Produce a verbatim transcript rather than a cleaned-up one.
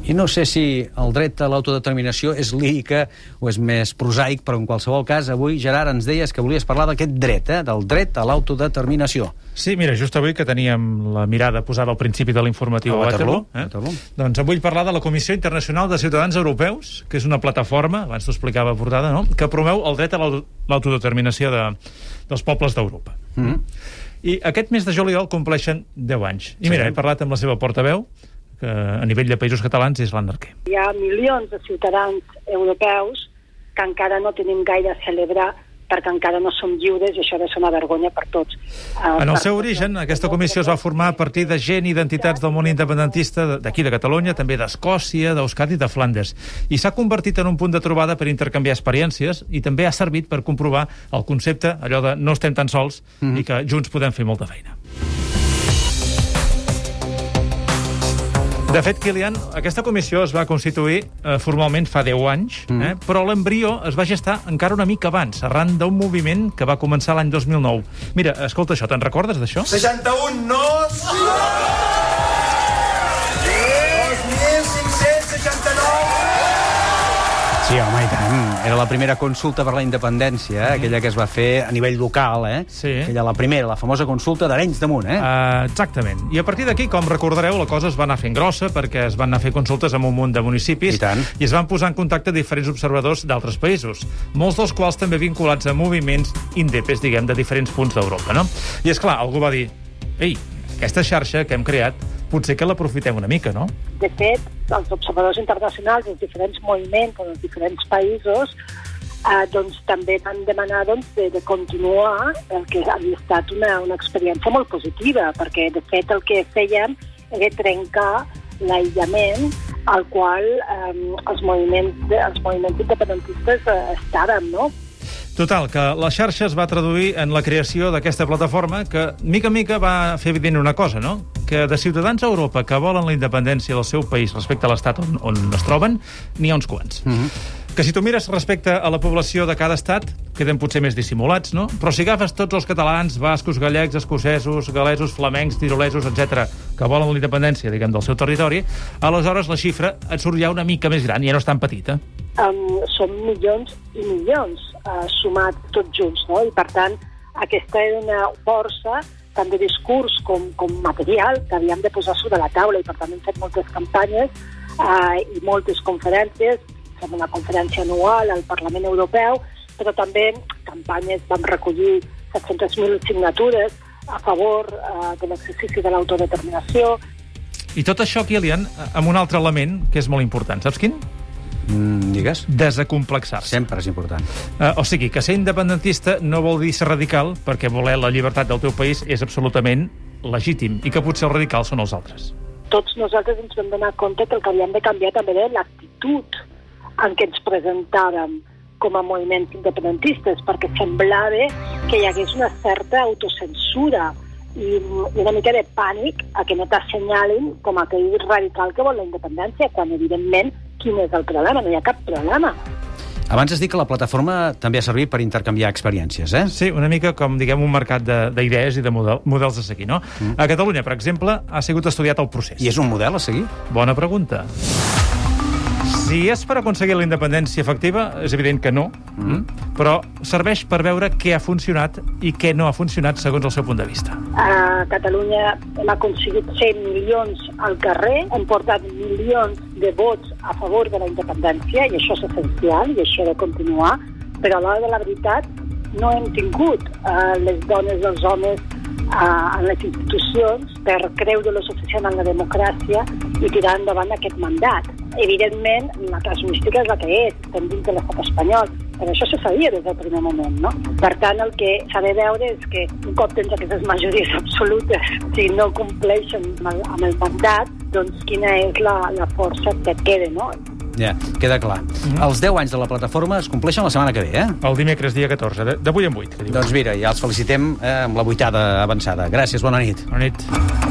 I no sé si el dret a l'autodeterminació és lírica o és més prosaic, però en qualsevol cas, avui, Gerard, ens deies que volies parlar d'aquest dret, eh? del dret a l'autodeterminació. Sí, mira, just avui que teníem la mirada posada al principi de l'informatiu a Waterloo, eh? Waterloo, doncs vull parlar de la Comissió Internacional de Ciutadans Europeus, que és una plataforma, abans t'ho explicava portada, no?, que promou el dret a l'autodeterminació de, dels pobles d'Europa. Mm-hmm. I aquest mes de juliol compleixen deu anys. I mira, sí. he parlat amb la seva portaveu, que a nivell de països catalans és l'Anna Arquer. Hi ha milions de ciutadans europeus que encara no tenim gaire a celebrar perquè encara no som lliures i això ha de ser una vergonya per tots. En el seu origen, aquesta comissió es va formar a partir de gent i d'entitats del món independentista d'aquí de Catalunya, també d'Escòcia, d'Euskadi i de Flandes. I s'ha convertit en un punt de trobada per intercanviar experiències i també ha servit per comprovar el concepte, allò de no estem tan sols mm-hmm. i que junts podem fer molta feina. De fet, Kilian, aquesta comissió es va constituir eh, formalment fa deu anys, mm. eh, però l'embrió es va gestar encara una mica abans, arran d'un moviment que va començar l'any dos mil nou. Mira, escolta això, te'n recordes d'això? seixanta-un nos! dos mil cinc-cents seixanta-nou! Sí, home, i tant. Era la primera consulta per la independència, eh? mm. aquella que es va fer a nivell local, eh? Sí. Aquella, la primera, la famosa consulta d'Arenys de Munt, eh? Uh, exactament. I a partir d'aquí, com recordareu, la cosa es va anar fent grossa perquè es van anar a fer consultes amb un munt de municipis i, i es van posar en contacte diferents observadors d'altres països, molts dels quals també vinculats a moviments indepes, diguem, de diferents punts d'Europa, no? I, és clar, algú va dir, ei, aquesta xarxa que hem creat potser que l'aprofitem una mica, no? De fet, els observadors internacionals dels diferents moviments dels diferents països eh, doncs, també van demanar doncs, de, de continuar el que havia estat una, una experiència molt positiva, perquè, de fet, el que fèiem era trencar l'aïllament al qual eh, els, moviments, els moviments independentistes eh, estàvem, no? Total, que la xarxa es va traduir en la creació d'aquesta plataforma que, mica en mica, va fer evident una cosa, no?, que de ciutadans a Europa que volen la independència del seu país respecte a l'estat on, on es troben, n'hi ha uns quants. Mm-hmm. Que si tu mires respecte a la població de cada estat, queden potser més dissimulats, no? Però si agafes tots els catalans, bascos, gallecs, escocesos, galesos, flamencs, tirolesos, etcètera, que volen la independència, diguem, del seu territori, aleshores la xifra et surt ja una mica més gran, ja no és tan petita. Um, són milions i milions uh, sumat tots junts, no? I per tant, aquesta és una força tant de discurs com, com material que havíem de posar sobre la taula i per tant hem fet moltes campanyes uh, i moltes conferències, fem una conferència anual al Parlament Europeu, però també campanyes, vam recollir set-centes mil signatures a favor uh, de l'exercici de l'autodeterminació. I tot això, Kilian, amb un altre element que és molt important, saps quin? Mm, digues. Desacomplexar-se. Sempre és important. Uh, o sigui, que ser independentista no vol dir ser radical, perquè voler la llibertat del teu país és absolutament legítim, i que potser els radicals són els altres. Tots nosaltres ens vam donar compte que el que havíem de canviar també era l'actitud en què ens presentàvem com a moviments independentistes, perquè semblava que hi hagués una certa autocensura i una mica de pànic a que no t'assenyalin com aquell radical que vol la independència, quan, evidentment, quin és el problema? No hi ha cap problema. Abans has dit que la plataforma també ha servit per intercanviar experiències, eh? Sí, una mica com, diguem, un mercat d'idees i de model, models a seguir, no? Mm. A Catalunya, per exemple, ha sigut estudiat el procés. I és un model a seguir? Bona pregunta. Si és per aconseguir la independència efectiva, és evident que no, mm. però serveix per veure què ha funcionat i què no ha funcionat segons el seu punt de vista. A Catalunya hem aconseguit cent milions al carrer, hem portat milions de vots a favor de la independència, i això és essencial, i això ha de continuar, però a l'hora de la veritat no hem tingut uh, les dones i els homes uh, en les institucions per creure lo suficient en la democràcia i tirar endavant aquest mandat. Evidentment, la casuística és la que és, estem dins de l'estat espanyol, però això se sabia des del primer moment, no? Per tant, el que s'ha de veure és que un cop tens aquestes majories absolutes, si no compleixen amb el, amb el mandat, doncs quina és la, la força que et queda, no? Ja, queda clar. Mm-hmm. Els deu anys de la plataforma es compleixen la setmana que ve, eh? El dimecres, dia catorze, de vuit en vuit. Doncs mira, ja els felicitem eh, amb la vuitada avançada. Gràcies, bona nit. Bona nit.